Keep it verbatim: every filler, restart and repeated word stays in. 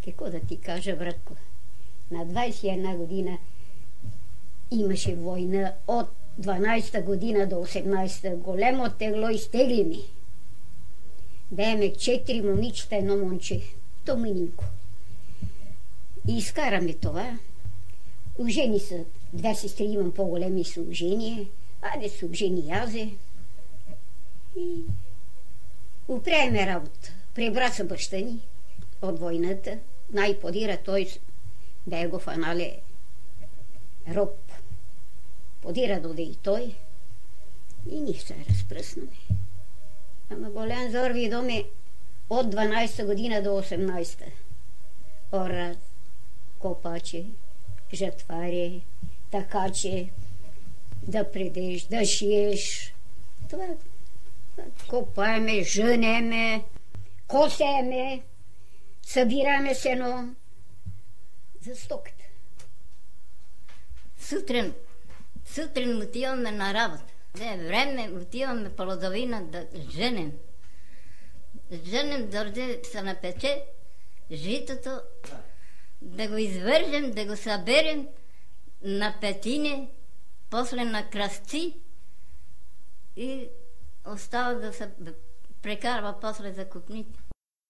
Какво да ти кажа, братко? На двайсет и една година имаше война от дванайсета година до осемнайсета. Големо тегло изтегли ми. Бееме четири момичета, едно момче. То мининко. И изкараме това. Ожени са две сестри, имам по-големи съужения. Айде се ожени язе. И управиме работа. Пребра се баща ни от войната. Най-подира той бе го фанале роб. Подира доде и той. И ние се разпръснаме. Ама голям зор видоме от дванайсета година до осемнайсета. Орат, копаче, жатваре, такаче, да предеш, да шиеш. Това копаеме, женеме, косеме, събираме сено за стоката. Сутрин, сутрин отиваме на работа. Не, време отиваме половина да женем. Женем дорде се напече житото, да го извържем, да го съберем на петине, после на кръстци и остава да се прекарва после за купните.